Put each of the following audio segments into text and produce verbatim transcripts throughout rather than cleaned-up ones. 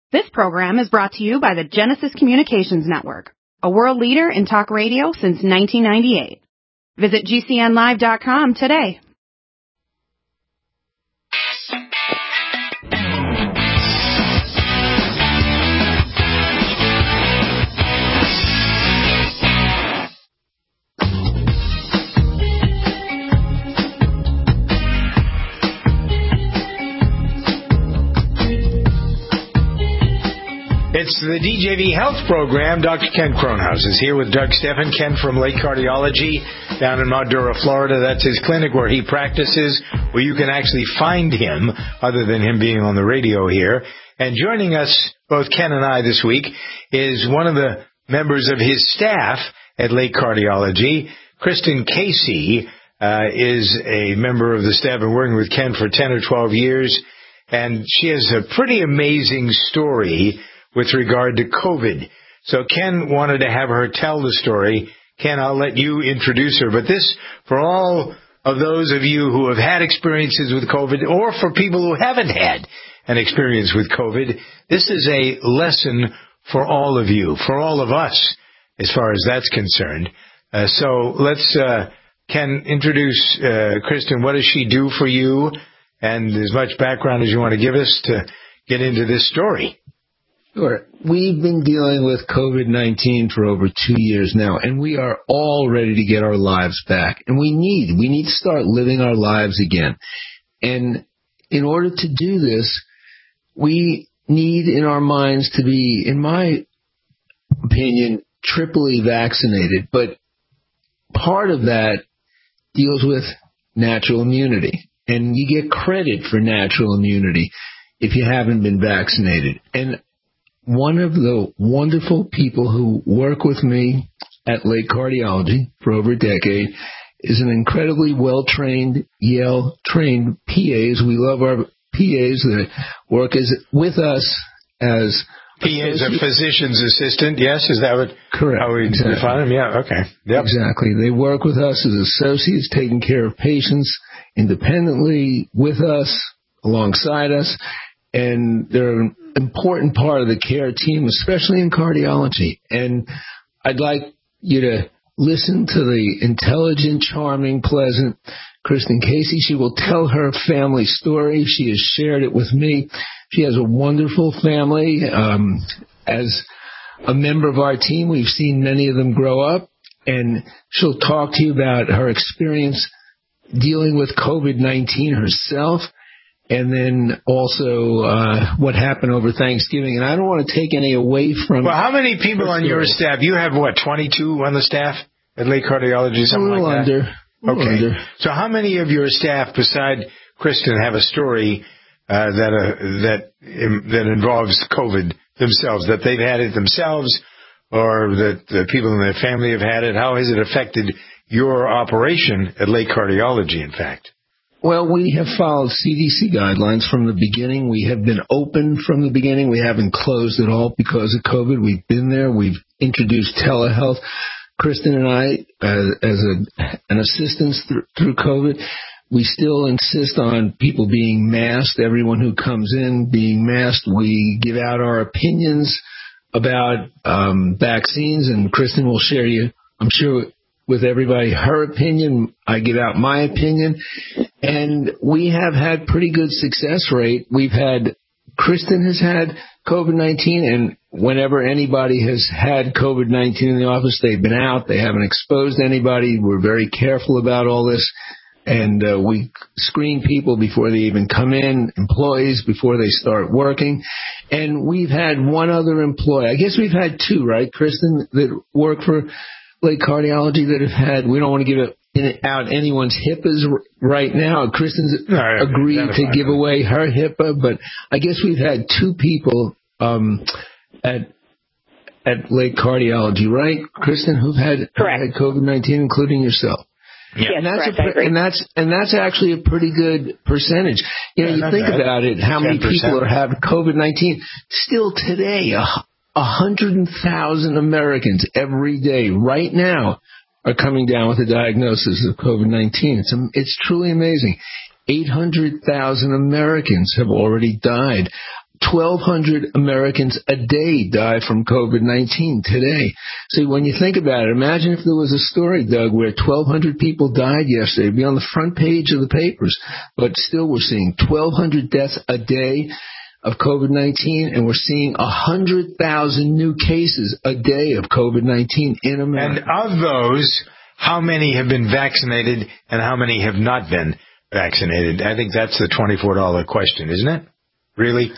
This program is brought to you by the Genesis Communications Network, a world leader in talk radio since nineteen ninety-eight. Visit G C N live dot com today. It's the D J V Health Program. Doctor Ken Kronhaus is here with Doug Steffen. Ken from Lake Cardiology down in Madura, Florida. That's his clinic where he practices, where you can actually find him, other than him being on the radio here. And joining us, both Ken and I this week, is one of the members of his staff at Lake Cardiology. Kristen Casey uh, is a member of the staff and working with Ken for ten or twelve years. And she has a pretty amazing story with regard to COVID. So Ken wanted to have her tell the story. Ken, I'll let you introduce her. But this, for all of those of you who have had experiences with COVID, or for people who haven't had an experience with COVID, this is a lesson for all of you, for all of us, as far as that's concerned. Uh, so let's, uh, Ken, introduce uh, Kristen. What does she do for you? And as much background as you want to give us to get into this story. Sure. We've been dealing with COVID nineteen for over two years now, and we are all ready to get our lives back. And we need, we need to start living our lives again. And in order to do this, we need in our minds to be, in my opinion, triply vaccinated. But part of that deals with natural immunity. And you get credit for natural immunity if you haven't been vaccinated. And one of the wonderful people who work with me at Lake Cardiology for over a decade is an incredibly well-trained, Yale-trained P As. We love our P As that work as, with us as... P A is a physician's assistant, yes? Is that what, correct, how we exactly. define them? Yeah, okay. Yep. Exactly. They work with us as associates, taking care of patients independently, with us, alongside us. And they're an important part of the care team, especially in cardiology. And I'd like you to listen to the intelligent, charming, pleasant Kristen Casey. She will tell her family story. She has shared it with me. She has a wonderful family. Um, as a member of our team, we've seen many of them grow up. And she'll talk to you about her experience dealing with COVID nineteen herself. And then also uh, what happened over Thanksgiving. And I don't want to take any away from... Well, how many people on your staff? You have, what, twenty-two on the staff at Lake Cardiology, something like that? A little under. A little okay. under. So how many of your staff, beside Kristen, have a story uh, that uh, that um, that involves COVID themselves, that they've had it themselves, or that the people in their family have had it? How has it affected your operation at Lake Cardiology, in fact? Well, we have followed C D C guidelines from the beginning. We have been open from the beginning. We haven't closed at all because of COVID. We've been there. We've introduced telehealth. Kristen and I, uh, as a, an assistance th- through COVID, we still insist on people being masked, everyone who comes in being masked. We give out our opinions about um, vaccines, and Kristen will share you, I'm sure, with everybody her opinion. I give out my opinion. And we have had pretty good success rate. We've had, Kristen has had COVID nineteen, and whenever anybody has had COVID nineteen in the office, they've been out. They haven't exposed anybody. We're very careful about all this. And uh, we screen people before they even come in, employees before they start working. And we've had one other employee. I guess we've had two, right, Kristen, that work for Lake Cardiology that have had, we don't want to give it out anyone's HIPAAs right now. Kristen's no, agreed to give that. away her HIPAA, but I guess we've had two people um, at at Lake Cardiology, right, Kristen, who've had, had COVID nineteen, including yourself. Yeah, and that's correct, a, and that's and that's actually a pretty good percentage. You know, yeah, you think bad. about it, how many people are have COVID nineteen? Still today, a a hundred thousand Americans every day, right now, are coming down with a diagnosis of COVID nineteen. It's it's truly amazing. Eight hundred thousand Americans have already died. twelve hundred Americans a day die from COVID nineteen today. So when you think about it, imagine if there was a story, Doug, where twelve hundred people died yesterday. It'd be on the front page of the papers. But still we're seeing twelve hundred deaths a day of COVID nineteen, and we're seeing one hundred thousand new cases a day of COVID nineteen in America. And of those, how many have been vaccinated and how many have not been vaccinated? I think that's the twenty-four dollar question, isn't it? Really?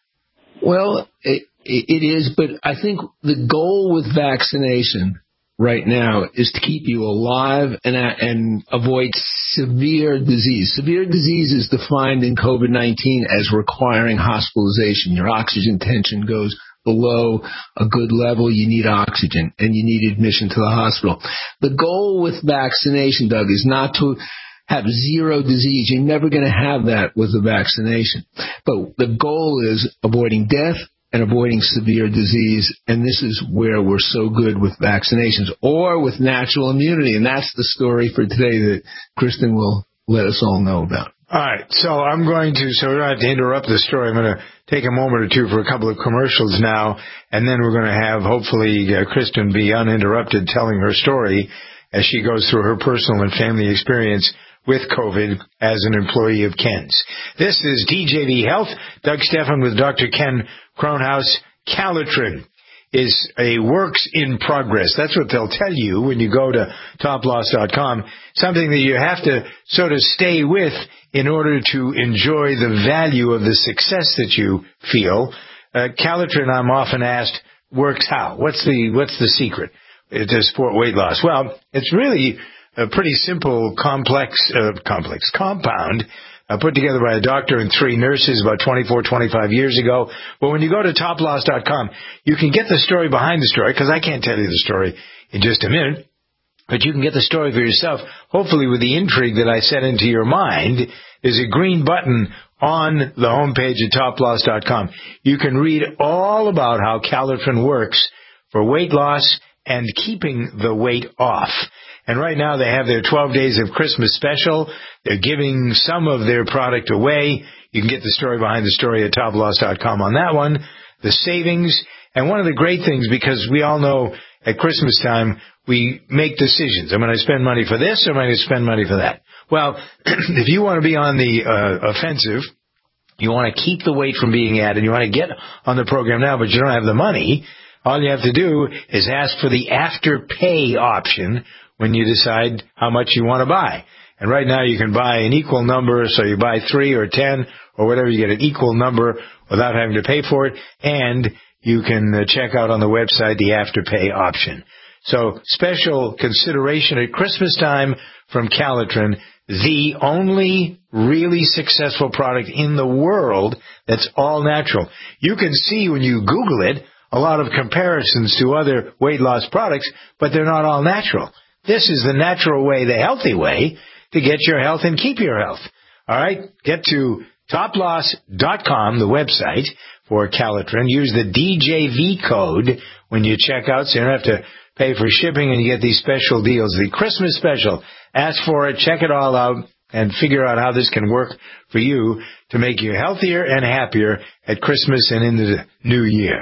Well, it, it is, but I think the goal with vaccination right now is to keep you alive and and avoid severe disease. Severe disease is defined in COVID nineteen as requiring hospitalization. Your oxygen tension goes below a good level, you need oxygen, and you need admission to the hospital. The goal with vaccination, Doug, is not to have zero disease. You're never going to have that with a vaccination. But the goal is avoiding death and avoiding severe disease, and this is where we're so good with vaccinations or with natural immunity, and that's the story for today that Kristen will let us all know about. All right, so I'm going to, so we don't have to interrupt the story. I'm going to take a moment or two for a couple of commercials now, and then we're going to have, hopefully, uh, Kristen be uninterrupted telling her story as she goes through her personal and family experience with COVID as an employee of Ken's. This is D J V Health. Doug Stephan with Doctor Ken Kronhaus. Calitrin is a works in progress. That's what they'll tell you when you go to top loss dot com. Something that you have to sort of stay with in order to enjoy the value of the success that you feel. Uh, Calitrin, I'm often asked, works how? What's the what's the secret to support weight loss? Well, it's really a pretty simple, complex, uh, complex compound uh, put together by a doctor and three nurses about twenty-four, twenty-five years ago. But when you go to top loss dot com, you can get the story behind the story, because I can't tell you the story in just a minute. But you can get the story for yourself, hopefully with the intrigue that I set into your mind. There's a green button on the homepage at top loss dot com. You can read all about how Calitrin works for weight loss and keeping the weight off. And right now they have their twelve days of Christmas special. They're giving some of their product away. You can get the story behind the story at top loss dot com on that one. The savings. And one of the great things, because we all know at Christmas time, we make decisions. Am I going to spend money for this or am I going to spend money for that? Well, if you want to be on the uh, offensive, you want to keep the weight from being added, you want to get on the program now, but you don't have the money, all you have to do is ask for the after-pay option when you decide how much you want to buy. And right now you can buy an equal number, so you buy three or ten or whatever, you get an equal number without having to pay for it, and you can uh, check out on the website the after-pay option. So special consideration at Christmas time from Calitrin, the only really successful product in the world that's all natural. You can see when you Google it a lot of comparisons to other weight loss products, but they're not all natural. This is the natural way, the healthy way, to get your health and keep your health. All right? Get to top loss dot com, the website for Calitrin. Use the D J V code when you check out, so you don't have to pay for shipping, and you get these special deals. The Christmas special. Ask for it, check it all out, and figure out how this can work for you to make you healthier and happier at Christmas and in the new year.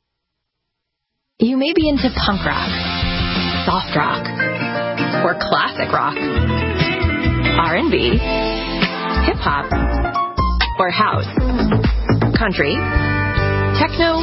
You may be into punk rock, soft rock, or classic rock, R and B, hip-hop, or house, country, techno,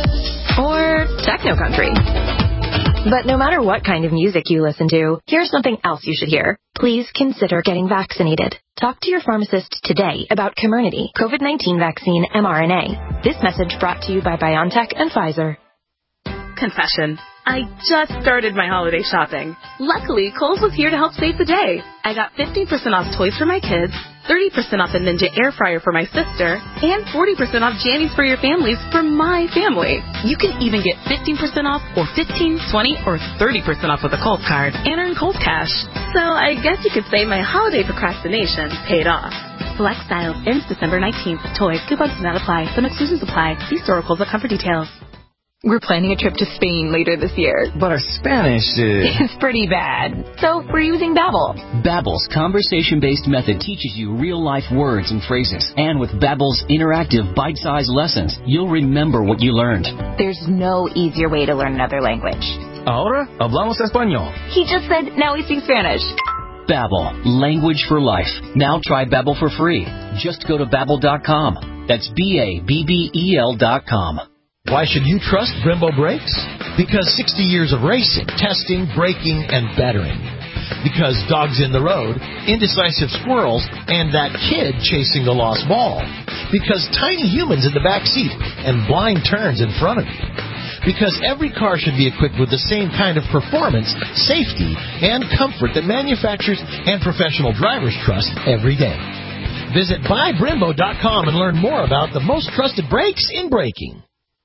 or techno-country. But no matter what kind of music you listen to, here's something else you should hear. Please consider getting vaccinated. Talk to your pharmacist today about Comirnaty, COVID nineteen vaccine mRNA. This message brought to you by BioNTech and Pfizer. Confession. I just started my holiday shopping. Luckily, Kohl's was here to help save the day. I got fifteen percent off toys for my kids, thirty percent off the Ninja air fryer for my sister, and forty percent off jammies for your families for my family. You can even get fifteen percent off or fifteen, twenty, or thirty percent off with a Kohl's card and earn Kohl's cash. So I guess you could say my holiday procrastination paid off. Select styles ends December nineteenth. Toys, coupons do not apply. Some exclusions apply. See store or Kohl's dot com for details. We're planning a trip to Spain later this year. But our Spanish is... It's pretty bad. So we're using Babbel. Babbel's conversation-based method teaches you real-life words and phrases. And with Babbel's interactive, bite-sized lessons, you'll remember what you learned. There's no easier way to learn another language. Ahora hablamos español. He just said, now we speak Spanish. Babbel, language for life. Now try Babbel for free. Just go to Babbel dot com. That's B A B B E L dot com. Why should you trust Brembo brakes? Because sixty years of racing, testing, braking, and bettering. Because dogs in the road, indecisive squirrels, and that kid chasing the lost ball. Because tiny humans in the back seat and blind turns in front of you. Because every car should be equipped with the same kind of performance, safety, and comfort that manufacturers and professional drivers trust every day. Visit buy brembo dot com and learn more about the most trusted brakes in braking.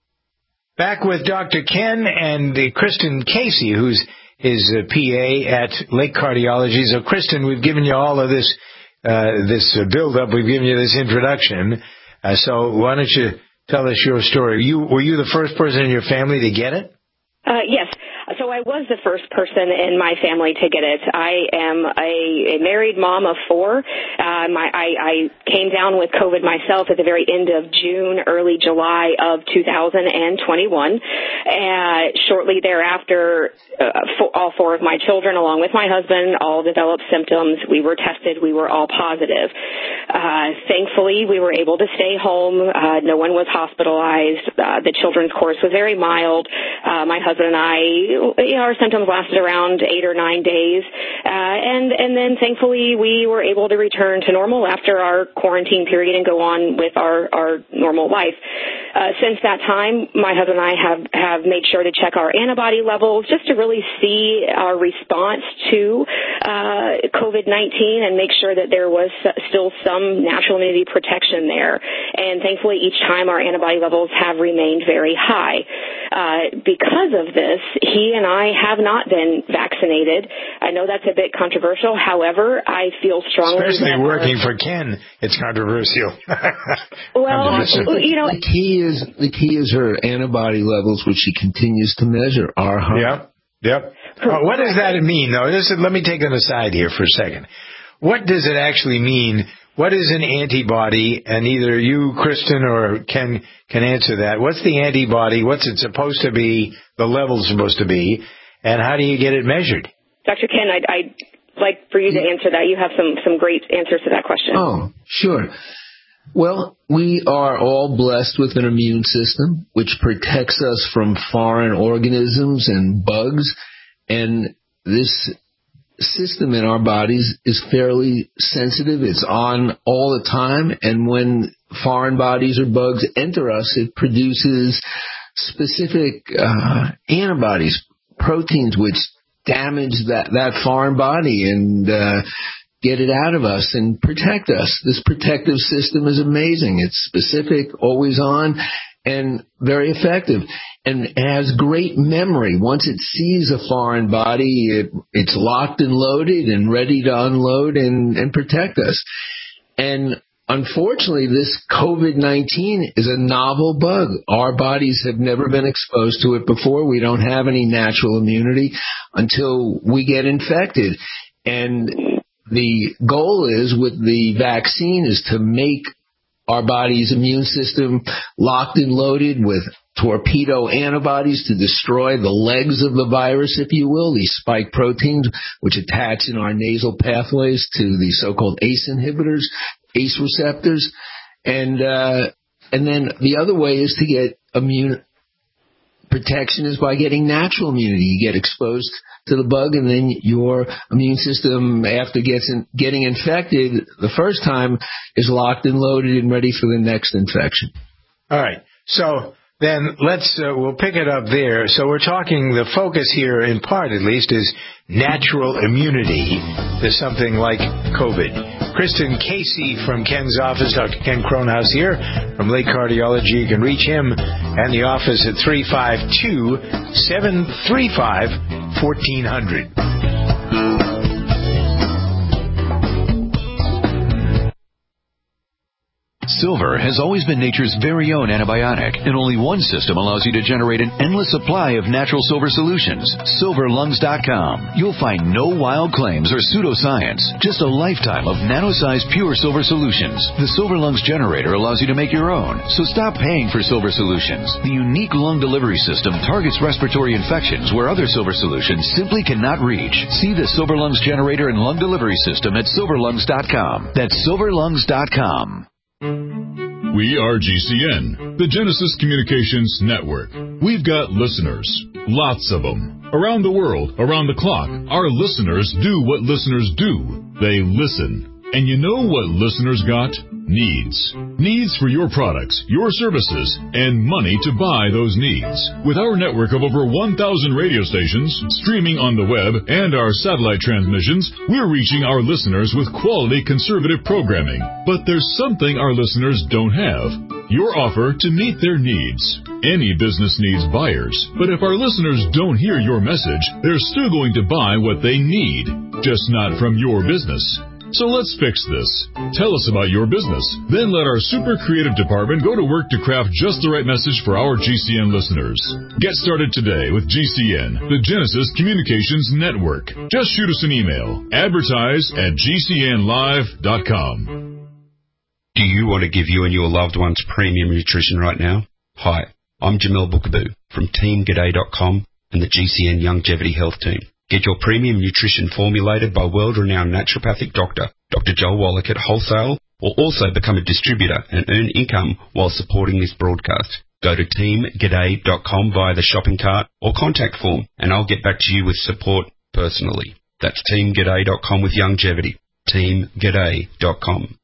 Back with Doctor Ken and uh, Kristen Casey, who's his uh, P A at Lake Cardiology. So, Kristen, we've given you all of this uh, this uh, build-up. We've given you this introduction. Uh, so why don't you tell us your story? You Were you the first person in your family to get it? Uh, yes. So I was the first person in my family to get it. I am a, a married mom of four. Uh, my, I, I came down with COVID myself at the very end of June, early July of two thousand twenty-one. Uh, shortly thereafter, uh, for all four of my children, along with my husband, all developed symptoms. We were tested. We were all positive. Uh, thankfully, we were able to stay home. Uh, no one was hospitalized. Uh, the children's course was very mild. Uh, my husband and I, you know, our symptoms lasted around eight or nine days. Uh, and, and then thankfully we were able to return to normal after our quarantine period and go on with our, our normal life. Uh, since that time, my husband and I have, have made sure to check our antibody levels just to really see our response to, uh, COVID nineteen and make sure that there was still some natural immunity protection there. And thankfully each time our antibody levels have remained very high. Uh, because of this, he and I have not been vaccinated. I know that's a bit controversial. However, I feel strongly Especially that working for Ken, it's controversial. Well, you know, the key is the key is her antibody levels, which she continues to measure, are high. Yep, yep. Uh, what does that mean, though? This is, let me take an aside here for a second. What does it actually mean? What is an antibody? And either you, Kristen, or Ken can answer that. What's the antibody? What's it supposed to be? The level's supposed to be? And how do you get it measured? Doctor Ken, I'd, I'd like for you to answer that. You have some, some great answers to that question. Oh, sure. Well, we are all blessed with an immune system which protects us from foreign organisms and bugs. And this system in our bodies is fairly sensitive. It's on all the time. And when foreign bodies or bugs enter us, it produces specific uh, antibodies, proteins, which damage that, that foreign body and uh, get it out of us and protect us. This protective system is amazing. It's specific, always on, and very effective. And it has great memory. Once it sees a foreign body, it, it's locked and loaded and ready to unload and, and protect us. And unfortunately, this COVID nineteen is a novel bug. Our bodies have never been exposed to it before. We don't have any natural immunity until we get infected. And the goal is with the vaccine is to make our body's immune system locked and loaded with torpedo antibodies to destroy the legs of the virus, if you will, these spike proteins which attach in our nasal pathways to the so-called A C E inhibitors, A C E receptors. And uh, and then the other way is to get immune protection is by getting natural immunity. You get exposed to the bug, and then your immune system, after gets in, getting infected the first time, is locked and loaded and ready for the next infection. All right. So then let's, uh, we'll pick it up there. So we're talking, the focus here, in part at least, is natural immunity to something like COVID. Kristen Casey from Ken's office, Doctor Ken Kronhaus here from Lake Cardiology. You can reach him and the office at three five two, seven three five, fourteen hundred. Silver has always been nature's very own antibiotic, and only one system allows you to generate an endless supply of natural silver solutions. silver lungs dot com. You'll find no wild claims or pseudoscience, just a lifetime of nano-sized pure silver solutions. The Silver Lungs generator allows you to make your own, so stop paying for silver solutions. The unique lung delivery system targets respiratory infections where other silver solutions simply cannot reach. See the Silver Lungs generator and lung delivery system at silver lungs dot com. That's silver lungs dot com. We are G C N, the Genesis Communications Network. We've got listeners, lots of them. Around the world, around the clock, our listeners do what listeners do. They listen. And you know what listeners got? Needs. Needs for your products, your services, and money to buy those needs. With our network of over one thousand radio stations, streaming on the web, and our satellite transmissions, we're reaching our listeners with quality conservative programming. But there's something our listeners don't have. Your offer to meet their needs. Any business needs buyers, but if our listeners don't hear your message, they're still going to buy what they need, just not from your business. So let's fix this. Tell us about your business. Then let our super creative department go to work to craft just the right message for our G C N listeners. Get started today with G C N, the Genesis Communications Network. Just shoot us an email. Advertise at G C N live dot com. Do you want to give you and your loved ones premium nutrition right now? Hi, I'm Jamel Bookaboo from Team G'day dot com and the G C N Longevity Health Team. Get your premium nutrition formulated by world-renowned naturopathic doctor, Doctor Joel Wallach at wholesale, or also become a distributor and earn income while supporting this broadcast. Go to Team G'day dot com via the shopping cart or contact form, and I'll get back to you with support personally. That's Team G'day dot com with longevity. Team G'day dot com.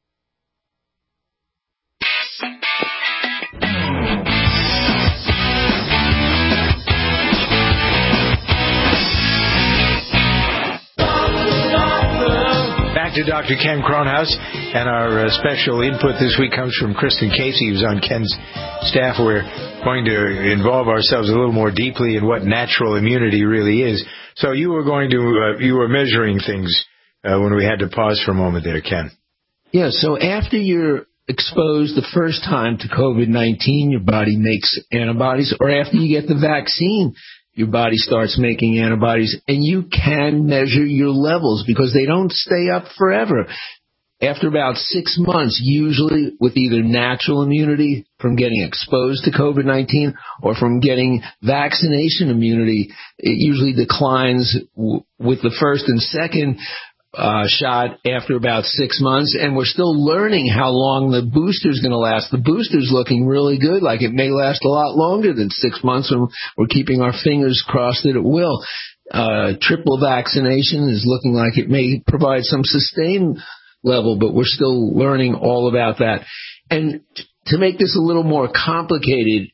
To Doctor Ken Cronhaus, and our uh, special input this week comes from Kristen Casey, who's on Ken's staff. We're going to involve ourselves a little more deeply in what natural immunity really is. So you were going to, uh, you were measuring things uh, when we had to pause for a moment there, Ken. Yeah, so after you're exposed the first time to COVID nineteen, your body makes antibodies, or after you get the vaccine, your body starts making antibodies, and you can measure your levels because they don't stay up forever. After about six months, usually with either natural immunity from getting exposed to COVID nineteen or from getting vaccination immunity, it usually declines w- with the first and second Uh, shot after about six months, and we're still learning how long the booster's going to last. The booster's looking really good, like it may last a lot longer than six months, and we're keeping our fingers crossed that it will. Uh, triple vaccination is looking like it may provide some sustained level, but we're still learning all about that. And to make this a little more complicated,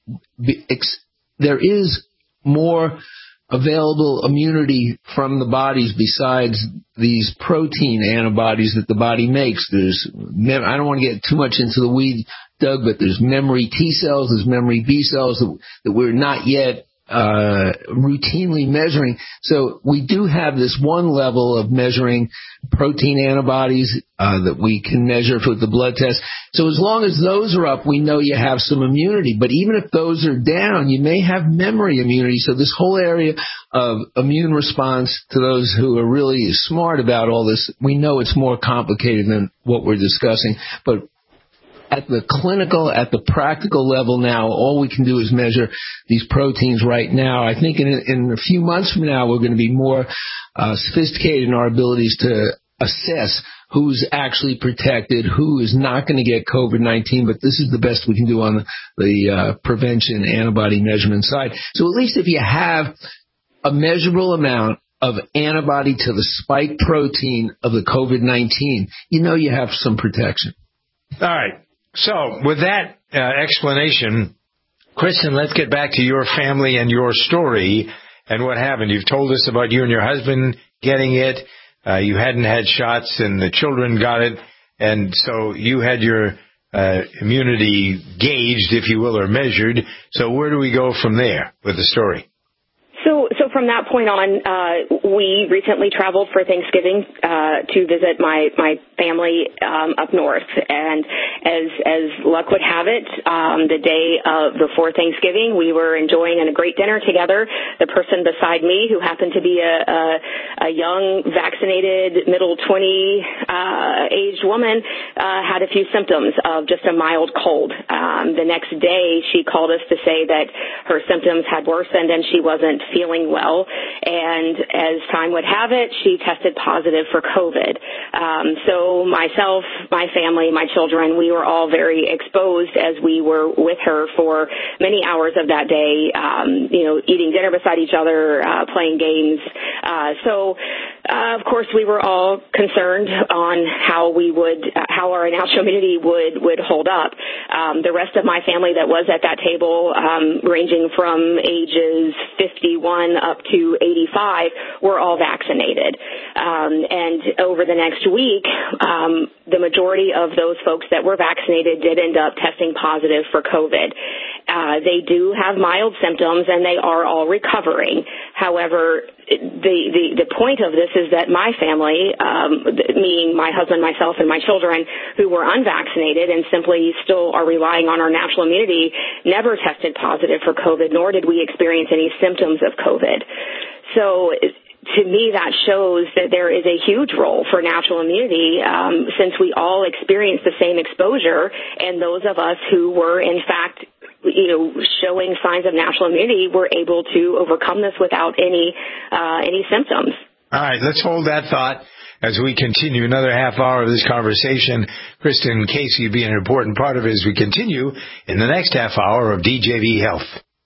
there is more available immunity from the bodies besides these protein antibodies that the body makes. There's, I don't want to get too much into the weed, Doug, but there's memory T cells, there's memory B cells that, that we're not yet uh routinely measuring. So we do have this one level of measuring protein antibodies uh that we can measure with the blood test. So as long as those are up, we know you have some immunity. But even if those are down, you may have memory immunity. So this whole area of immune response to those who are really smart about all this, we know it's more complicated than what we're discussing. But at the clinical, at the practical level now, all we can do is measure these proteins right now. I think in, in a few months from now, we're going to be more uh, sophisticated in our abilities to assess who's actually protected, who is not going to get COVID nineteen, but this is the best we can do on the, the uh, prevention antibody measurement side. So at least if you have a measurable amount of antibody to the spike protein of the COVID nineteen, you know you have some protection. All right. So, with that uh, explanation, Kristen, let's get back to your family and your story and what happened. You've told us about you and your husband getting it. Uh, you hadn't had shots, and the children got it. And so you had your uh, immunity gauged, if you will, or measured. So where do we go from there with the story? So, so from that point on, uh, we recently traveled for Thanksgiving uh, to visit my my family um, up north, and as as luck would have it, um, the day of before Thanksgiving, we were enjoying a great dinner together. The person beside me, who happened to be a a, a young, vaccinated, middle twenty uh, aged woman, uh, had a few symptoms of just a mild cold. Um, the next day, she called us to say that her symptoms had worsened and she wasn't feeling well. And as time would have it, she tested positive for COVID. Um, so myself, my family, my children, we were all very exposed as we were with her for many hours of that day, um, you know, eating dinner beside each other, uh, playing games. Uh, so, uh, of course, we were all concerned on how we would, uh, how our natural immunity would, would hold up. Um, the rest of my family that was at that table, um, ranging from ages fifty-one up to eighty-five, were all vaccinated. Um, and over the next week, um, the majority of those folks that were vaccinated did end up testing positive for COVID. Uh, they do have mild symptoms and they are all recovering. However, the, the, the point of this is that my family, um, meaning my husband, myself, and my children who were unvaccinated and simply still are relying on our natural immunity, never tested positive for COVID, nor did we experience any symptoms of COVID. So to me, that shows that there is a huge role for natural immunity, um, since we all experience the same exposure, and those of us who were, in fact, you know, showing signs of natural immunity were able to overcome this without any uh, any symptoms. All right, let's hold that thought as we continue another half hour of this conversation. Kristen Casey being an important part of it as we continue in the next half hour of D J V Health.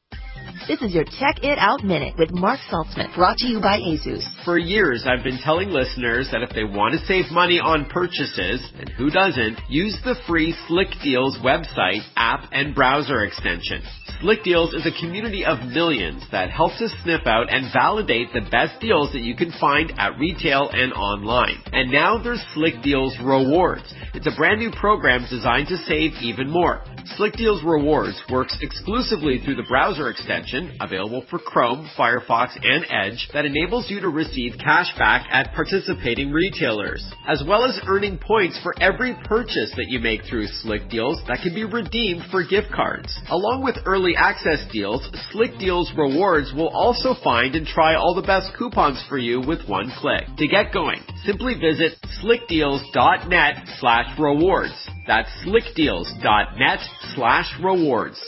This is your Check It Out Minute with Mark Saltzman, brought to you by ASUS. For years, I've been telling listeners that if they want to save money on purchases, and who doesn't, use the free Slick Deals website, app, and browser extension. Slick Deals is a community of millions that helps us sniff out and validate the best deals that you can find at retail and online. And now there's Slick Deals Rewards. It's a brand new program designed to save even more. Slick Deals Rewards works exclusively through the browser extension, available for Chrome, Firefox, and Edge, that enables you to receive cash back at participating retailers, as well as earning points for every purchase that you make through Slick Deals that can be redeemed for gift cards. Along with early access deals, Slick Deals Rewards will also find and try all the best coupons for you with one click. To get going, simply visit slickdeals.net slash rewards. That's slickdeals.net slash rewards.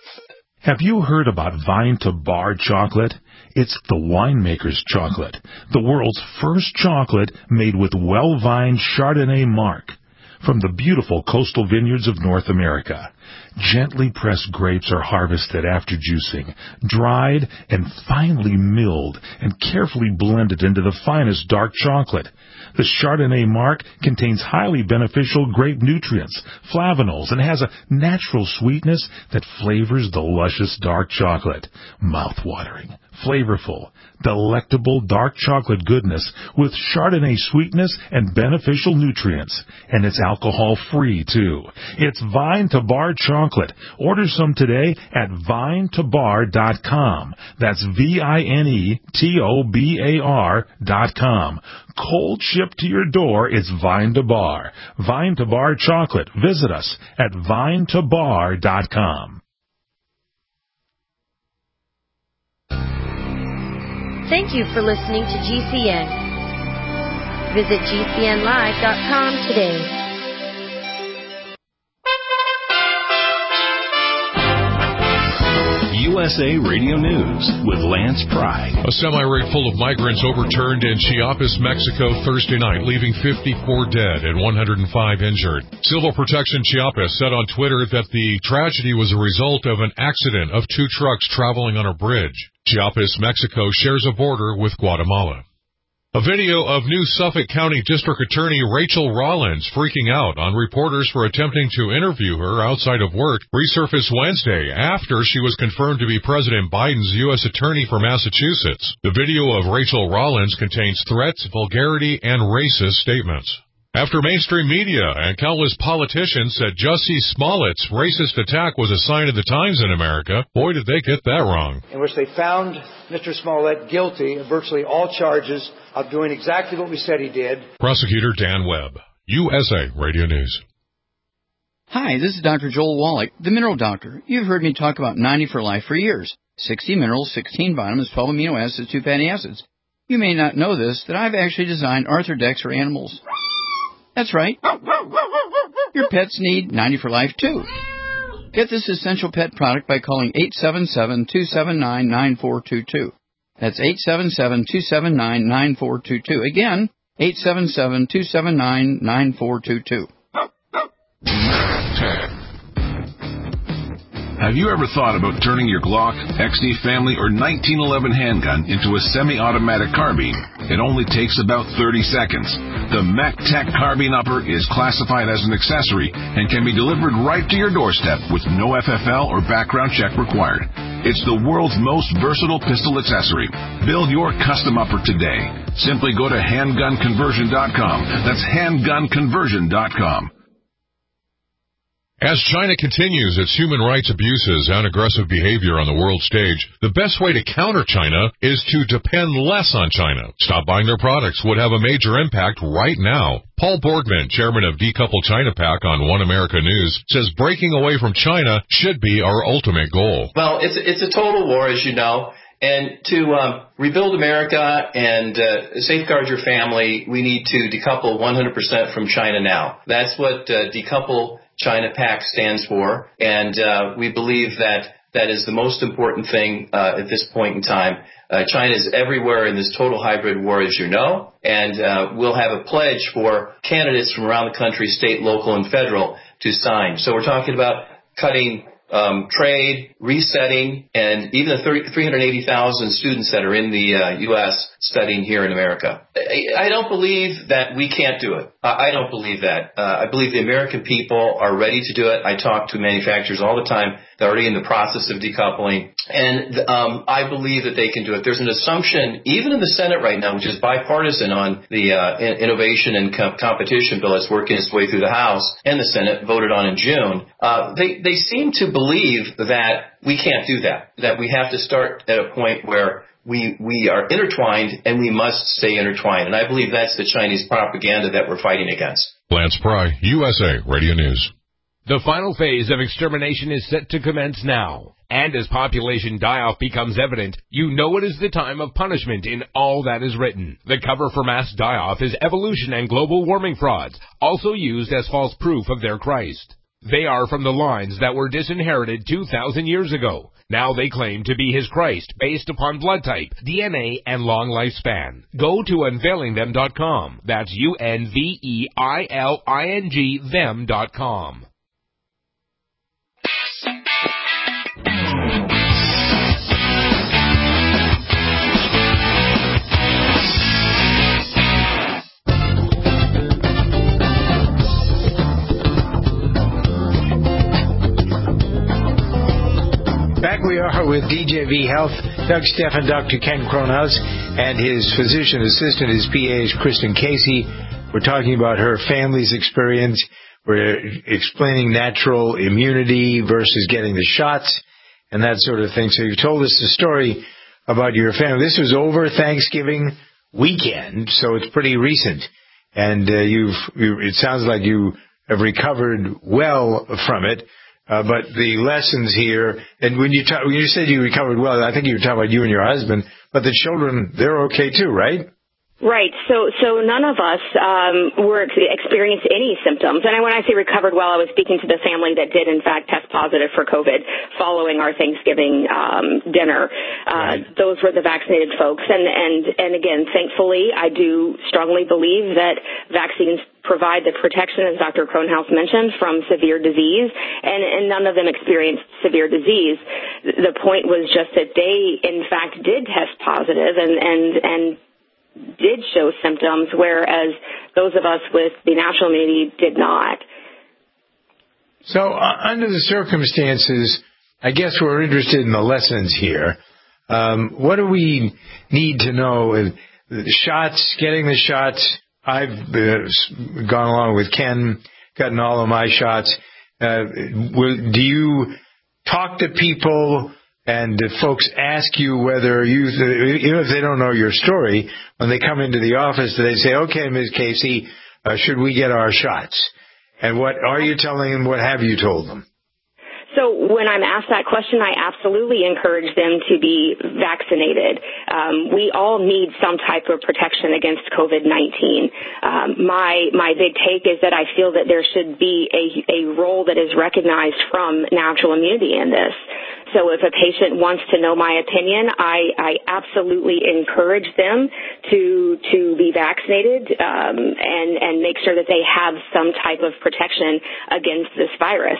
Have you heard about Vine to Bar chocolate? It's the winemaker's chocolate, the world's first chocolate made with well-vined Chardonnay marc from the beautiful coastal vineyards of North America. Gently pressed grapes are harvested after juicing, dried and finely milled and carefully blended into the finest dark chocolate. The Chardonnay marc contains highly beneficial grape nutrients, flavanols, and has a natural sweetness that flavors the luscious dark chocolate. Mouth-watering, flavorful, delectable dark chocolate goodness with Chardonnay sweetness and beneficial nutrients. And it's alcohol-free, too. It's Vine to Bar chocolate. Order some today at vine to bar dot com. That's V I N E T O B A R dot com. Cold shipped to your door, it's Vine to Bar. Vine to Bar chocolate. Visit us at vine to bar dot com. Thank you for listening to G C N. Visit G C N live dot com today. U S A Radio News with Lance Pry. A semi-rig full of migrants overturned in Chiapas, Mexico Thursday night, leaving fifty-four dead and one hundred five injured. Civil Protection Chiapas said on Twitter that the tragedy was a result of an accident of two trucks traveling on a bridge. Chiapas, Mexico shares a border with Guatemala. A video of new Suffolk County District Attorney Rachel Rollins freaking out on reporters for attempting to interview her outside of work resurfaced Wednesday after she was confirmed to be President Biden's U S Attorney for Massachusetts. The video of Rachel Rollins contains threats, vulgarity, and racist statements. After mainstream media and countless politicians said Jussie Smollett's racist attack was a sign of the times in America, boy, did they get that wrong. In which they found Mister Smollett guilty of virtually all charges of doing exactly what we said he did. Prosecutor Dan Webb, U S A Radio News. Hi, this is Doctor Joel Wallach, the Mineral Doctor. You've heard me talk about ninety for Life for years. sixty minerals, sixteen vitamins, twelve amino acids, two fatty acids. You may not know this, that I've actually designed Arthrodex for animals. That's right. Your pets need ninety for Life, too. Get this essential pet product by calling eight seven seven, two seven nine, nine four two two. That's eight seven seven, two seven nine, nine four two two. Again, eight seven seven, two seven nine, nine four two two. Have you ever thought about turning your Glock, X D Family, or nineteen eleven handgun into a semi-automatic carbine? It only takes about thirty seconds. The MacTech Carbine Upper is classified as an accessory and can be delivered right to your doorstep with no F F L or background check required. It's the world's most versatile pistol accessory. Build your custom upper today. Simply go to handgun conversion dot com. That's handgun conversion dot com. As China continues its human rights abuses and aggressive behavior on the world stage, the best way to counter China is to depend less on China. Stop buying their products would have a major impact right now. Paul Borgman, chairman of Decouple China PAC on One America News, says breaking away from China should be our ultimate goal. Well, it's, it's a total war, as you know. And to um, rebuild America and uh, safeguard your family, we need to decouple one hundred percent from China now. That's what uh, Decouple China PAC stands for, and uh, we believe that that is the most important thing uh, at this point in time. Uh, China is everywhere in this total hybrid war, as you know, and uh, we'll have a pledge for candidates from around the country, state, local, and federal, to sign. So we're talking about cutting Um, trade, resetting, and even the three hundred eighty thousand students that are in the uh, U S studying here in America. I, I don't believe that we can't do it. I, I don't believe that. Uh, I believe the American people are ready to do it. I talk to manufacturers all the time. They're already in the process of decoupling, and um, I believe that they can do it. There's an assumption, even in the Senate right now, which is bipartisan on the uh, innovation and com- competition bill that's working its way through the House and the Senate, voted on in June. Uh, they, they seem to believe that we can't do that, that we have to start at a point where we we are intertwined and we must stay intertwined. And I believe that's the Chinese propaganda that we're fighting against. Lance Pry, U S A Radio News. The final phase of extermination is set to commence now. And as population die-off becomes evident, you know it is the time of punishment in all that is written. The cover for mass die-off is evolution and global warming frauds, also used as false proof of their Christ. They are from the lines that were disinherited two thousand years ago. Now they claim to be his Christ based upon blood type, D N A, and long lifespan. Go to unveiling them dot com. That's U N V E I L I N G them dot com. Back we are with D J V Health, Doug Stephan, Doctor Ken Kronhaus, and his physician assistant, his P A is Kristen Casey. We're talking about her family's experience. We're explaining natural immunity versus getting the shots and that sort of thing. So you told us the story about your family. This was over Thanksgiving weekend, so it's pretty recent. And uh, you've, you, it sounds like you have recovered well from it. Uh, but the lessons here, and when you talk, when you said you recovered well, I think you were talking about you and your husband, but the children, they're okay too, right? Right. So, so none of us um, were experienced any symptoms. And when I say recovered well, I was speaking to the family that did, in fact, test positive for COVID following our Thanksgiving um, dinner. Uh, right. Those were the vaccinated folks. And, and, and again, thankfully, I do strongly believe that vaccines provide the protection, as Doctor Kronhaus mentioned, from severe disease, and, and none of them experienced severe disease. The point was just that they, in fact, did test positive and, and, and did show symptoms, whereas those of us with the natural immunity did not. So uh, under the circumstances, I guess we're interested in the lessons here. Um, what do we need to know? The shots, getting the shots, I've uh, gone along with Ken, gotten all of my shots. Uh, will, do you talk to people and do folks ask you whether you, even if they don't know your story, when they come into the office, do they say, okay, Miz Casey, uh, should we get our shots? And what are you telling them? What have you told them? So when I'm asked that question, I absolutely encourage them to be vaccinated. Um, we all need some type of protection against COVID nineteen. Um, my my big take is that I feel that there should be a, a role that is recognized from natural immunity in this. So if a patient wants to know my opinion, I, I absolutely encourage them to to be vaccinated um, and, and make sure that they have some type of protection against this virus.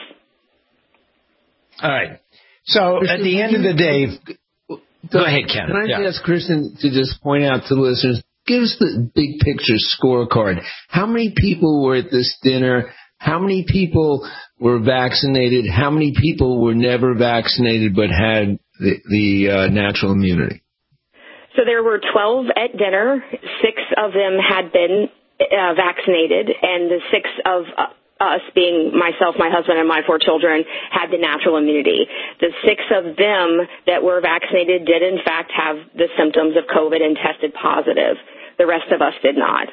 All right. So Kristen, at the end of the day, go ahead, Ken. Can I yeah. ask Kristen to just point out to the listeners, give us the big picture scorecard. How many people were at this dinner? How many people were vaccinated? How many people were never vaccinated but had the, the uh, natural immunity? So there were twelve at dinner. Six of them had been uh, vaccinated, and the six of uh, us, being myself, my husband, and my four children, had the natural immunity. The six of them that were vaccinated did, in fact, have the symptoms of COVID and tested positive. The rest of us did not.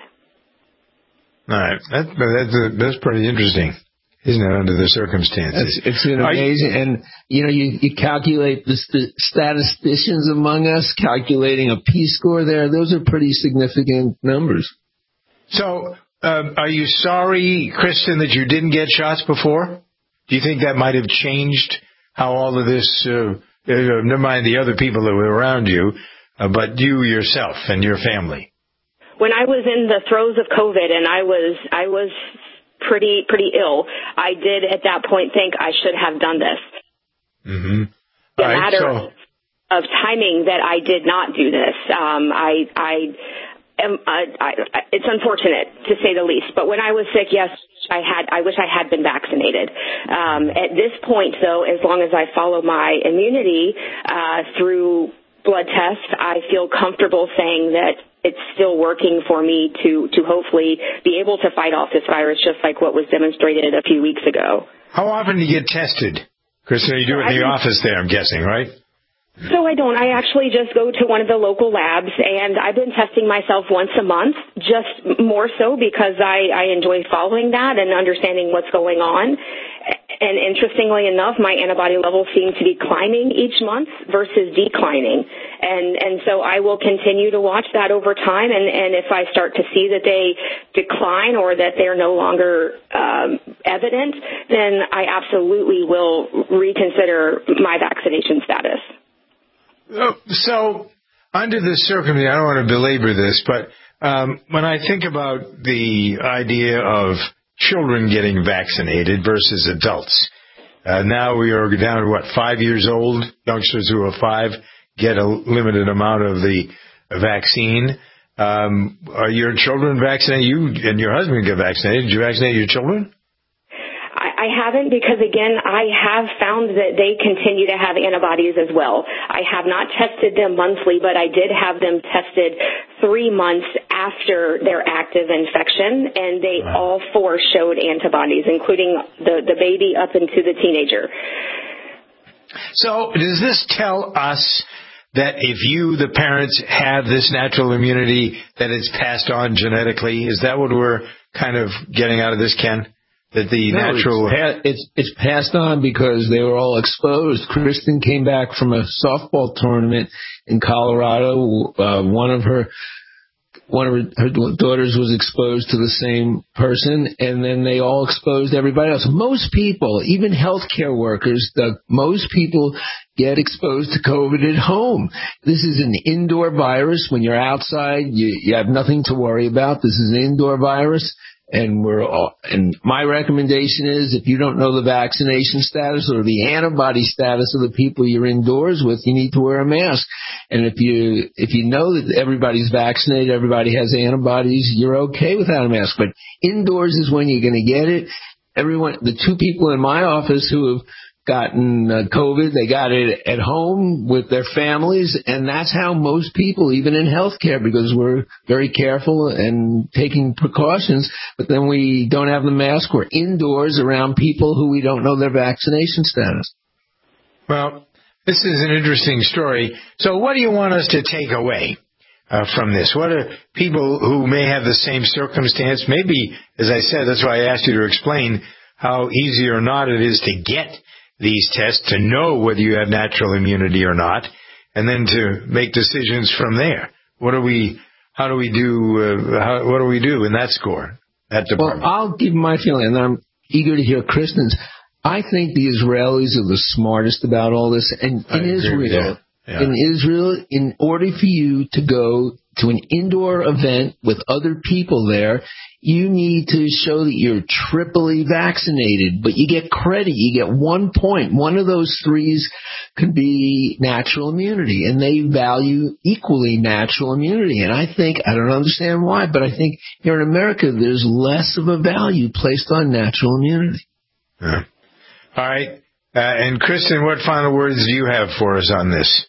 All right. That, that's, that's pretty interesting, isn't it, under the circumstances? It's, it's amazing. You, and, you know, you, you calculate the st- statisticians among us, calculating a P-score there. Those are pretty significant numbers. So... Uh, are you sorry, Kristen, that you didn't get shots before? Do you think that might have changed how all of this, uh, uh, never mind the other people that were around you, uh, but you yourself and your family? When I was in the throes of COVID and I was, I was pretty, pretty ill, I did at that point think I should have done this. Mm-hmm. The right, matter so. of timing that I did not do this. Um, I, I, Um, I, I, it's unfortunate, to say the least. But when I was sick, yes, I had. I wish I had been vaccinated. Um, at this point, though, as long as I follow my immunity uh, through blood tests, I feel comfortable saying that it's still working for me to, to hopefully be able to fight off this virus, just like what was demonstrated a few weeks ago. How often do you get tested? Kristen, you do it in the office there, I'm guessing, right? So I don't. I actually just go to one of the local labs, and I've been testing myself once a month, just more so because I, I enjoy following that and understanding what's going on. And interestingly enough, my antibody levels seem to be climbing each month versus declining. And, and so I will continue to watch that over time, and, and if I start to see that they decline or that they're no longer um, evident, then I absolutely will reconsider my vaccination status. So, under the circumstances, I don't want to belabor this, but um, when I think about the idea of children getting vaccinated versus adults, uh, now we are down to, what, five years old? Youngsters who are five get a limited amount of the vaccine. Um, are your children vaccinated? You and your husband get vaccinated. Did you vaccinate your children? I haven't because, again, I have found that they continue to have antibodies as well. I have not tested them monthly, but I did have them tested three months after their active infection, and they wow. all four showed antibodies, including the, the baby up into the teenager. So does this tell us that if you, the parents, have this natural immunity, that it's passed on genetically? Is that what we're kind of getting out of this, Ken? That the no, natural it's, pa- it's it's passed on because they were all exposed. Kristen came back from a softball tournament in Colorado. Uh, one of her one of her, her daughters was exposed to the same person, and then they all exposed everybody else. Most people, even healthcare workers, the, most people get exposed to COVID at home. This is an indoor virus. When you're outside, you, you have nothing to worry about. This is an indoor virus. And we're all, and my recommendation is if you don't know the vaccination status or the antibody status of the people you're indoors with, you need to wear a mask. And if you, if you know that everybody's vaccinated, everybody has antibodies, you're okay without a mask. But indoors is when you're going to get it. Everyone, the two people in my office who have gotten uh, COVID. They got it at home with their families, and that's how most people, even in healthcare, because we're very careful and taking precautions, but then we don't have the mask. We're indoors around people who we don't know their vaccination status. Well, this is an interesting story. So what do you want us to take away uh, from this? What are people who may have the same circumstance? Maybe, as I said, that's why I asked you to explain how easy or not it is to get these tests, to know whether you have natural immunity or not, and then to make decisions from there. What do we, how do we do, uh, how, what do we do in that score, that department? Well, I'll give my feeling, and I'm eager to hear Kristen's. I think the Israelis are the smartest about all this, and in Israel, yeah. in Israel, in order for you to go to an indoor event with other people there, you need to show that you're triply vaccinated, but you get credit. You get one point. One of those threes could be natural immunity, and they value equally natural immunity. And I think, I don't understand why, but I think here in America, there's less of a value placed on natural immunity. Yeah. All right. Uh, and Kristen, what final words do you have for us on this?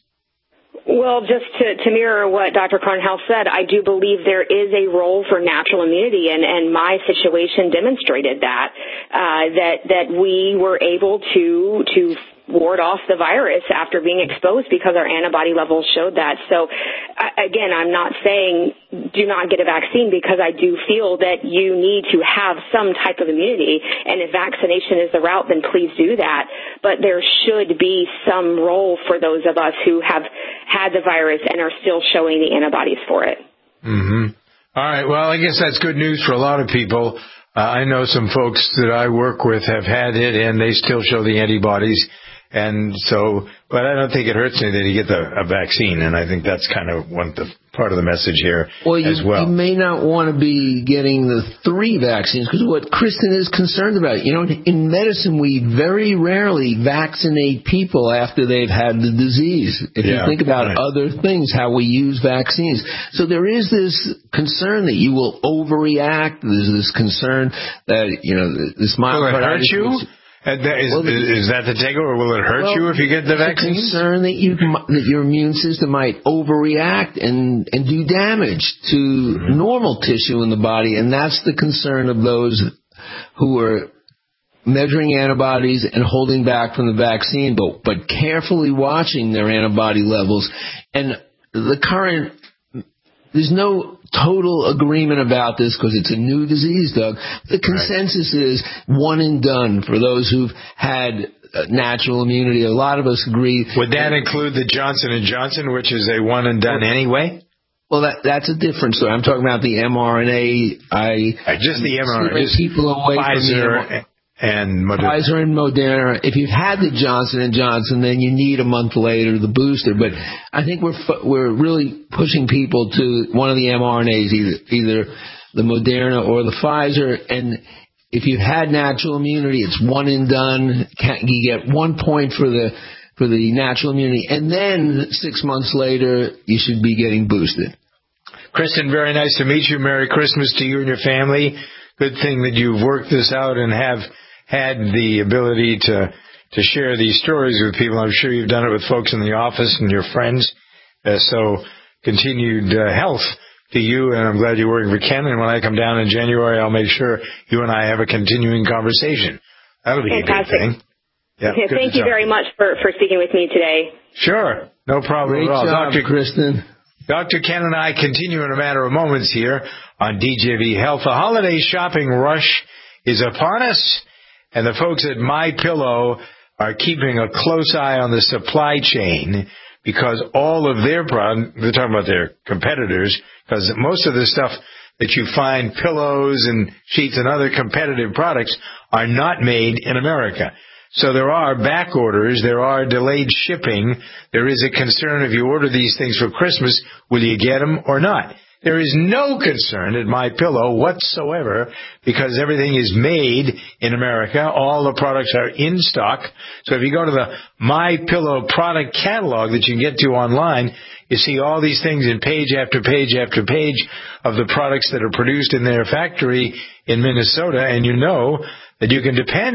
Well, just to, to mirror what Doctor Kornhaus said, I do believe there is a role for natural immunity, and, and my situation demonstrated that, uh, that, that we were able to, to ward off the virus after being exposed because our antibody levels showed that. So, again, I'm not saying do not get a vaccine, because I do feel that you need to have some type of immunity, and if vaccination is the route, then please do that. But there should be some role for those of us who have had the virus and are still showing the antibodies for it. Mm-hmm. All right. Well, I guess that's good news for a lot of people. Uh, I know some folks that I work with have had it, and they still show the antibodies. And so, but I don't think it hurts anything to get the, a vaccine, and I think that's kind of one the part of the message here well, you, as well. You may not want to be getting the three vaccines, because what Kristen is concerned about, you know, in medicine we very rarely vaccinate people after they've had the disease. If yeah, you think about right. other things, how we use vaccines. So there is this concern that you will overreact. There's this concern that, you know, this myocarditis... Will it hurt you? Is, well, is that the takeaway, or will it hurt well, you if you get the vaccine? There's a concern that, you, that your immune system might overreact and, and do damage to mm-hmm. normal tissue in the body, and that's the concern of those who are measuring antibodies and holding back from the vaccine, but, but carefully watching their antibody levels. And the current... There's no total agreement about this because it's a new disease, Doug. The consensus right. is one and done for those who've had natural immunity. A lot of us agree. Would that include the Johnson and Johnson, which is a one and done anyway? Well, that that's a different story. I'm talking about the mRNA. I uh, just the mRNA. Just people away Pfizer from the and Moderna. Pfizer and Moderna. If you've had the Johnson and Johnson, then you need a month later the booster. But I think we're we're really pushing people to one of the mRNAs, either either the Moderna or the Pfizer. And if you've had natural immunity, it's one and done. You get one point for the for the natural immunity, and then six months later you should be getting boosted. Kristen, very nice to meet you. Merry Christmas to you and your family. Good thing that you've worked this out and have had the ability to to share these stories with people. I'm sure you've done it with folks in the office and your friends. Uh, so continued uh, health to you, and I'm glad you're working for Ken. And when I come down in January, I'll make sure you and I have a continuing conversation. That'll be Fantastic. a good thing. Yeah, yeah, thank you very much for, for speaking with me today. Sure. No problem Great at all. job, Doctor Kristen. Doctor Ken and I continue in a matter of moments here on D J V Health. The holiday shopping rush is upon us, and the folks at MyPillow are keeping a close eye on the supply chain because all of their products, they're talking about their competitors, because most of the stuff that you find, pillows and sheets and other competitive products, are not made in America. So there are back orders, there are delayed shipping, there is a concern if you order these things for Christmas, will you get them or not? There is no concern at MyPillow whatsoever because everything is made in America. All the products are in stock. So if you go to the MyPillow product catalog that you can get to online, you see all these things in page after page after page of the products that are produced in their factory in Minnesota, and you know that you can depend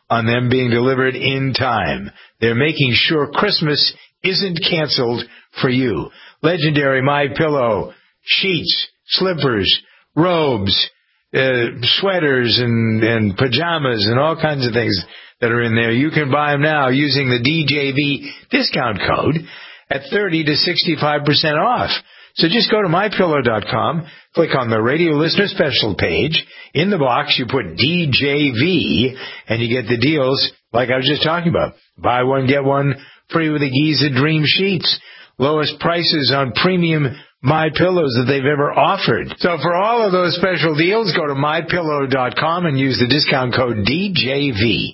on them being delivered in time. They're making sure Christmas isn't canceled for you. Legendary MyPillow sheets, slippers, robes, uh, sweaters, and, and pajamas, and all kinds of things that are in there. You can buy them now using the D J V discount code at thirty to sixty-five percent off. So just go to my pillow dot com, click on the radio listener special page. In the box, you put D J V, and you get the deals like I was just talking about. Buy one, get one free with the Giza Dream Sheets. Lowest prices on premium My Pillows that they've ever offered. So for all of those special deals, go to my pillow dot com and use the discount code D J V.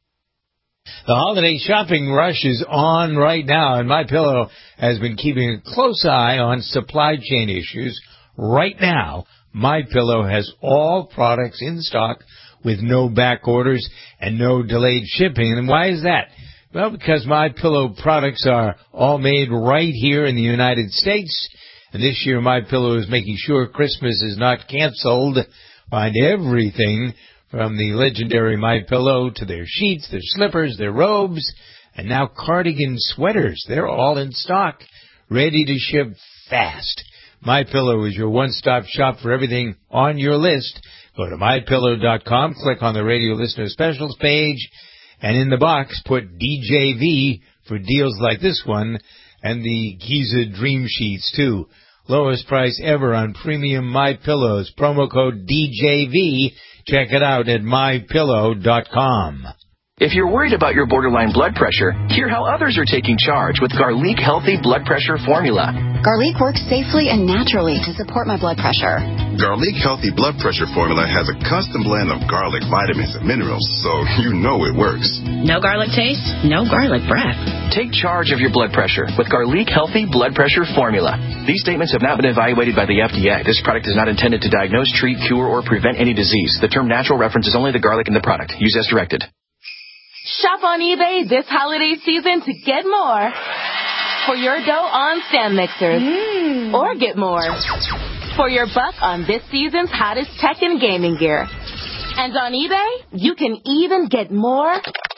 The holiday shopping rush is on right now, and MyPillow has been keeping a close eye on supply chain issues. Right now, MyPillow has all products in stock with no back orders and no delayed shipping. And why is that? Well, because MyPillow products are all made right here in the United States. And this year, MyPillow is making sure Christmas is not canceled. Find everything from the legendary MyPillow to their sheets, their slippers, their robes, and now cardigan sweaters. They're all in stock, ready to ship fast. MyPillow is your one-stop shop for everything on your list. Go to my pillow dot com, click on the Radio Listener Specials page, and in the box, put D J V for deals like this one, and the Giza Dream Sheets, too. Lowest price ever on premium MyPillows. Promo code D J V. Check it out at my pillow dot com. If you're worried about your borderline blood pressure, hear how others are taking charge with Garlic Healthy Blood Pressure Formula. Garlic works safely and naturally to support my blood pressure. Garlic Healthy Blood Pressure Formula has a custom blend of garlic, vitamins, and minerals, so you know it works. No garlic taste, no garlic breath. Take charge of your blood pressure with Garlic Healthy Blood Pressure Formula. These statements have not been evaluated by the F D A. This product is not intended to diagnose, treat, cure, or prevent any disease. The term natural references only the garlic in the product. Use as directed. Shop on eBay this holiday season to get more for your dough on stand mixers. Mm. Or get more for your buck on this season's hottest tech and gaming gear. And on eBay, you can even get more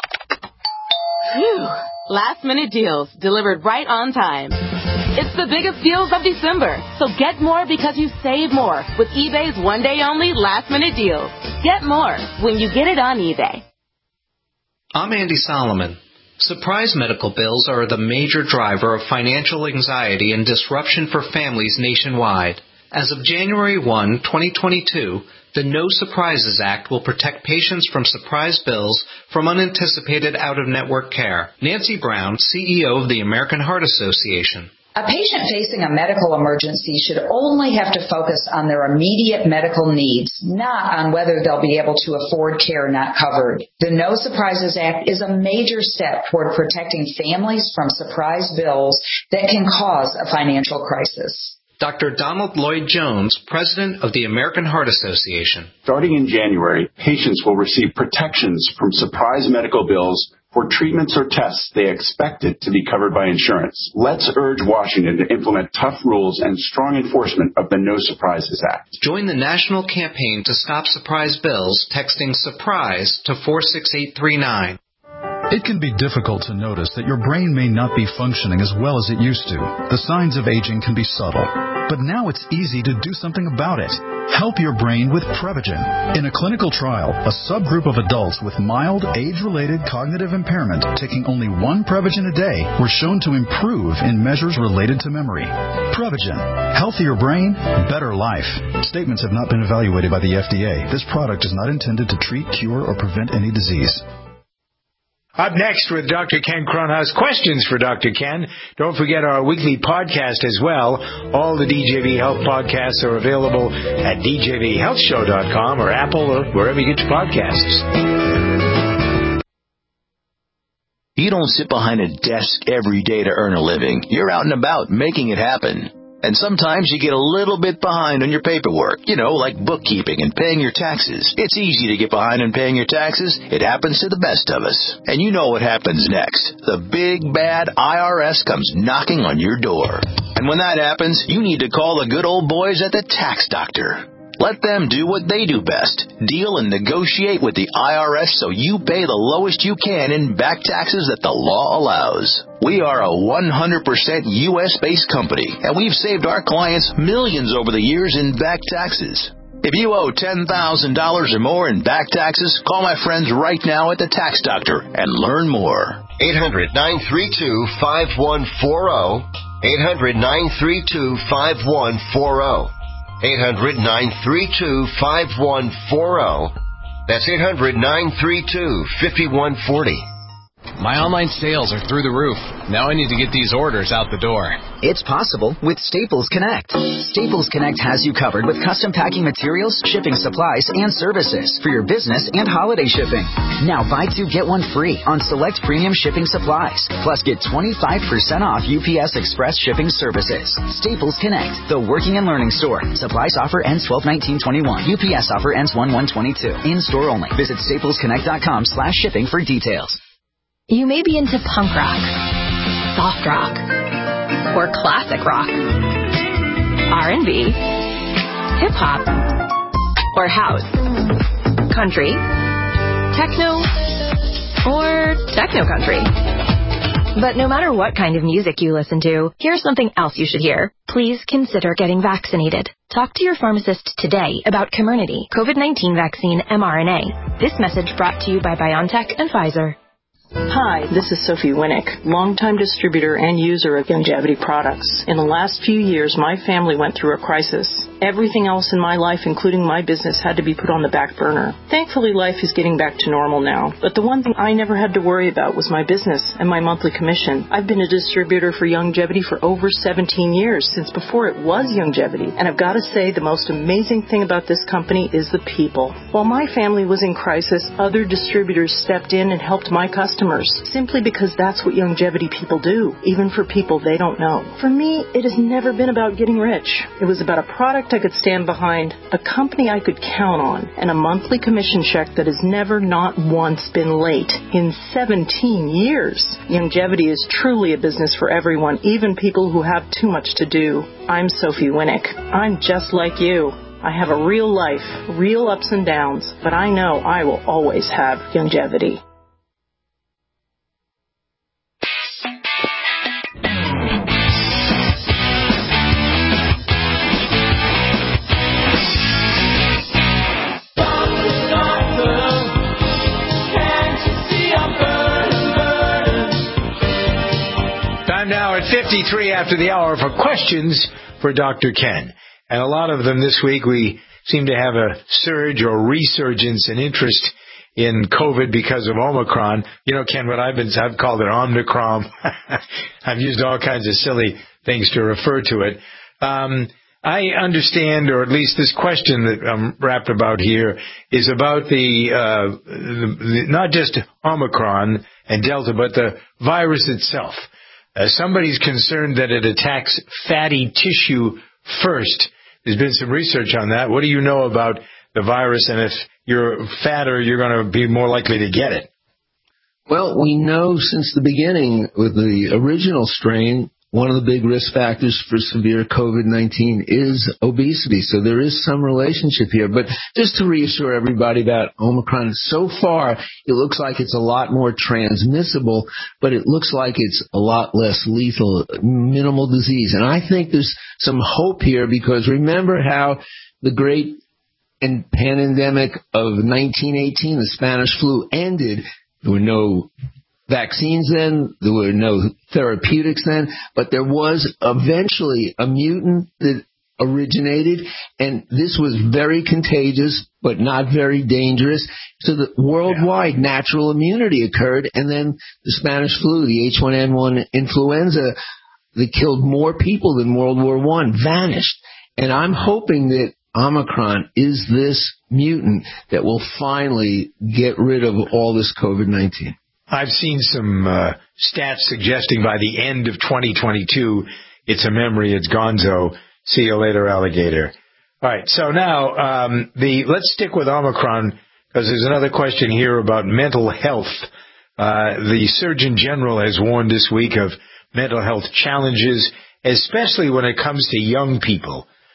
Phew. last-minute deals delivered right on time. It's the biggest deals of December, so get more because you save more with eBay's one-day-only last-minute deals. Get more when you get it on eBay. I'm Andy Solomon. Surprise medical bills are the major driver of financial anxiety and disruption for families nationwide. As of January first, twenty twenty-two, the No Surprises Act will protect patients from surprise bills from unanticipated out-of-network care. Nancy Brown, C E O of the American Heart Association. A patient facing a medical emergency should only have to focus on their immediate medical needs, not on whether they'll be able to afford care not covered. The No Surprises Act is a major step toward protecting families from surprise bills that can cause a financial crisis. Doctor Donald Lloyd-Jones, president of the American Heart Association. Starting in January, patients will receive protections from surprise medical bills for treatments or tests they expected to be covered by insurance. Let's urge Washington to implement tough rules and strong enforcement of the No Surprises Act. Join the national campaign to stop surprise bills, texting SURPRISE to four six eight three nine. It can be difficult to notice that your brain may not be functioning as well as it used to. The signs of aging can be subtle, but now it's easy to do something about it. Help your brain with Prevagen. In a clinical trial, a subgroup of adults with mild age-related cognitive impairment taking only one Prevagen a day were shown to improve in measures related to memory. Prevagen. Healthier brain, better life. Statements have not been evaluated by the F D A. This product is not intended to treat, cure, or prevent any disease. Up next with Doctor Ken Cronhaus, questions for Doctor Ken. Don't forget our weekly podcast as well. All the D J V Health podcasts are available at d j v health show dot com or Apple or wherever you get your podcasts. You don't sit behind a desk every day to earn a living. You're out and about making it happen. And sometimes you get a little bit behind on your paperwork, you know, like bookkeeping and paying your taxes. It's easy to get behind on paying your taxes. It happens to the best of us. And you know what happens next. The big, bad I R S comes knocking on your door. And when that happens, you need to call the good old boys at the Tax Doctor. Let them do what they do best. Deal and negotiate with the I R S so you pay the lowest you can in back taxes that the law allows. We are a one hundred percent U S-based company, and we've saved our clients millions over the years in back taxes. If you owe ten thousand dollars or more in back taxes, call my friends right now at the Tax Doctor and learn more. eight hundred, nine three two, five one four zero. eight hundred, nine three two, five one four zero. eight hundred, nine three two, five one four zero. That's eight hundred, nine three two, five one four zero. My online sales are through the roof. Now I need to get these orders out the door. It's possible with Staples Connect. Staples Connect has you covered with custom packing materials, shipping supplies, and services for your business and holiday shipping. Now buy two, get one free on select premium shipping supplies. Plus get twenty-five percent off U P S Express shipping services. Staples Connect, the working and learning store. Supplies offer ends twelve nineteen twenty-one. U P S offer ends one one twenty-two. In-store only. Visit staples connect dot com slash shipping for details. You may be into punk rock, soft rock, or classic rock, R and B, hip-hop, or house, country, techno, or techno-country. But no matter what kind of music you listen to, here's something else you should hear. Please consider getting vaccinated. Talk to your pharmacist today about Comirnaty, COVID nineteen vaccine mRNA. This message brought to you by BioNTech and Pfizer. Hi, this is Sophie Winnick, longtime distributor and user of Youngevity products. In the last few years, my family went through a crisis. Everything else in my life, including my business, had to be put on the back burner. Thankfully, life is getting back to normal now. But the one thing I never had to worry about was my business and my monthly commission. I've been a distributor for Youngevity for over seventeen years, since before it was Youngevity. And I've got to say, the most amazing thing about this company is the people. While my family was in crisis, other distributors stepped in and helped my customers. Simply because that's what Youngevity people do, even for people they don't know. For me, it has never been about getting rich. It was about a product I could stand behind, a company I could count on, and a monthly commission check that has never not once been late in seventeen years. Youngevity is truly a business for everyone, even people who have too much to do. I'm Sophie Winnick. I'm just like you. I have a real life, real ups and downs, but I know I will always have Youngevity. Now at fifty-three after the hour for questions for Doctor Ken. And a lot of them this week, we seem to have a surge or resurgence in interest in COVID because of Omicron. You know, Ken, what I've been, I've called it Omnicron. I've used all kinds of silly things to refer to it. Um, I understand, or at least this question that I'm wrapped about here is about the, uh, the, the not just Omicron and Delta, but the virus itself. Uh, somebody's concerned that it attacks fatty tissue first. There's been some research on that. What do you know about the virus, and if you're fatter, you're going to be more likely to get it? Well, we know since the beginning with the original strain, one of the big risk factors for severe COVID nineteen is obesity. So there is some relationship here. But just to reassure everybody about Omicron, so far it looks like it's a lot more transmissible, but it looks like it's a lot less lethal, minimal disease. And I think there's some hope here because remember how the great pandemic of nineteen eighteen, the Spanish flu, ended. There were no vaccines then, there were no therapeutics then, but there was eventually a mutant that originated, and this was very contagious, but not very dangerous. So that worldwide yeah. natural immunity occurred, and then the Spanish flu, the H one N one influenza that killed more people than World War One, vanished. And I'm hoping that Omicron is this mutant that will finally get rid of all this COVID nineteen. I've seen some uh, stats suggesting by the end of twenty twenty-two, it's a memory, it's gonzo. See you later, alligator. All right, so now um, the let's stick with Omicron because there's another question here about mental health. Uh, the Surgeon General has warned this week of mental health challenges, especially when it comes to young people.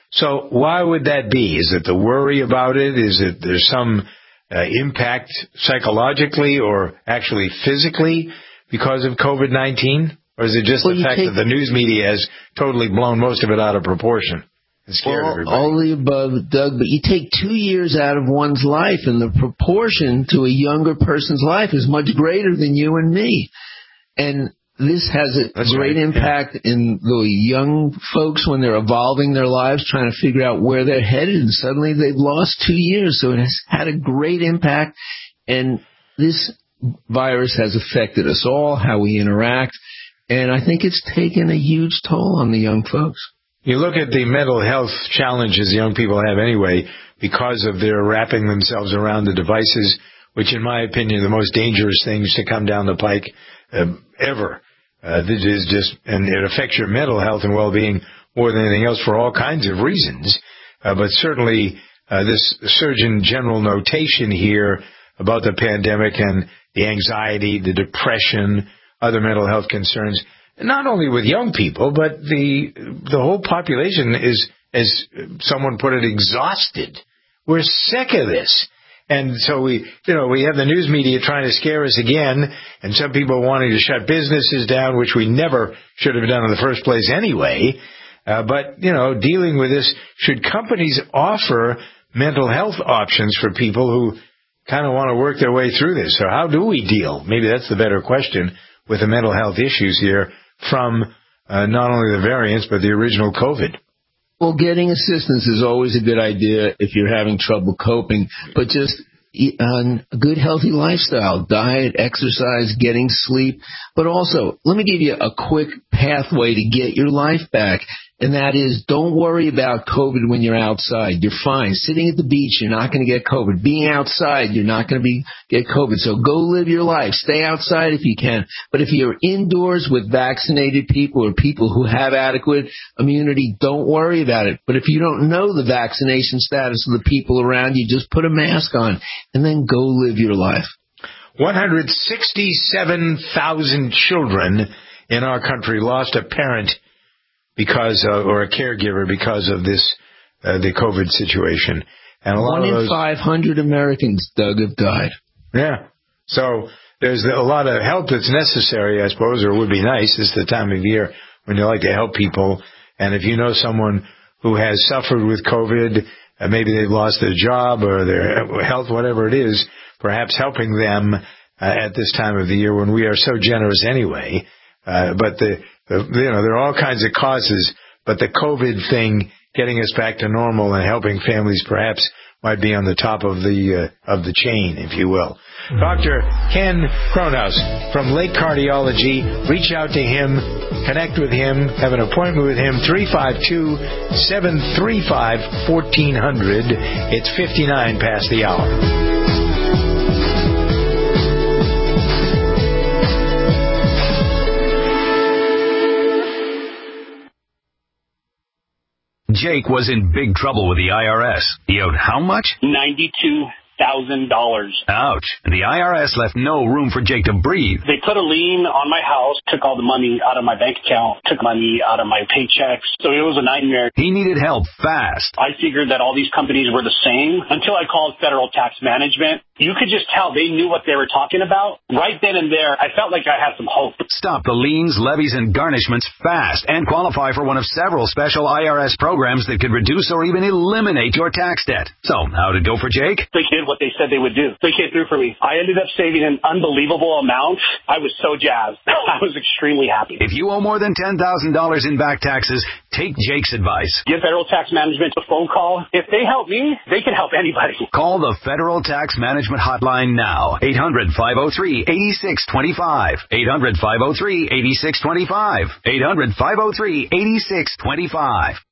So why would that be? Is it the worry about it? Is it there's some uh, impact psychologically or actually physically because of COVID nineteen? Or is it just well, the fact take, that the news media has totally blown most of it out of proportion and scared well, everybody? All the above, Doug, but you take two years out of one's life, and the proportion to a younger person's life is much greater than you and me. And this has a That's great right. impact yeah. in the young folks when they're evolving their lives, trying to figure out where they're headed, and suddenly they've lost two years. So it has had a great impact, and this virus has affected us all, how we interact, and I think it's taken a huge toll on the young folks. You look at the mental health challenges young people have anyway because of their wrapping themselves around the devices, which in my opinion are the most dangerous things to come down the pike uh, ever. Uh, this is just, and it affects your mental health and well-being more than anything else for all kinds of reasons. Uh, but certainly uh, this Surgeon General notation here about the pandemic and the anxiety, the depression, other mental health concerns, not only with young people, but the the whole population is, as someone put it, exhausted. We're sick of this. And so we, you know, we have the news media trying to scare us again, and some people wanting to shut businesses down, which we never should have done in the first place anyway. Uh, but, you know, dealing with this, should companies offer mental health options for people who kind of want to work their way through this? Or how do we deal? Maybe that's the better question with the mental health issues here from uh, not only the variants, but the original COVID. Well, getting assistance is always a good idea if you're having trouble coping, but just uh, a good, healthy lifestyle, diet, exercise, getting sleep. But also, let me give you a quick pathway to get your life back, and that is don't worry about COVID when you're outside. You're fine. Sitting at the beach, you're not going to get COVID. Being outside, you're not going to be get COVID. So go live your life. Stay outside if you can. But if you're indoors with vaccinated people or people who have adequate immunity, don't worry about it. But if you don't know the vaccination status of the people around you, just put a mask on and then go live your life. one hundred sixty-seven thousand children in our country lost a parent because uh, or a caregiver because of this uh, the COVID situation, and a lot one of those, in five hundred Americans, Doug, have died. Yeah, so there's a lot of help that's necessary, I suppose, or would be nice. It's the time of year when you like to help people, and if you know someone who has suffered with COVID, uh, maybe they've lost their job or their health, whatever it is, perhaps helping them uh, at this time of the year when we are so generous anyway. Uh, but the The, you know, there are all kinds of causes, but the COVID thing, getting us back to normal and helping families perhaps might be on the top of the uh, of the chain, if you will. Mm-hmm. Doctor Ken Kronhaus from Lake Cardiology. Reach out to him, connect with him, have an appointment with him, three five two, seven three five, one four zero zero. It's fifty-nine past the hour. Jake was in big trouble with the I R S. He owed how much? ninety-two thousand dollars. Ouch. The I R S left no room for Jake to breathe. They put a lien on my house, took all the money out of my bank account, took money out of my paychecks. So it was a nightmare. He needed help fast. I figured that all these companies were the same until I called Federal Tax Management. You could just tell they knew what they were talking about. Right then and there, I felt like I had some hope. Stop the liens, levies, and garnishments fast and qualify for one of several special I R S programs that could reduce or even eliminate your tax debt. So, how'd it go for Jake? They did what they said they would do. They came through for me. I ended up saving an unbelievable amount. I was so jazzed. I was extremely happy. If you owe more than ten thousand dollars in back taxes, take Jake's advice. Give Federal Tax Management a phone call. If they help me, they can help anybody. Call the Federal Tax Management hotline now. eight hundred, five oh three, eight six two five. eight hundred, five oh three, eight six two five. eight hundred, five oh three, eight six two five.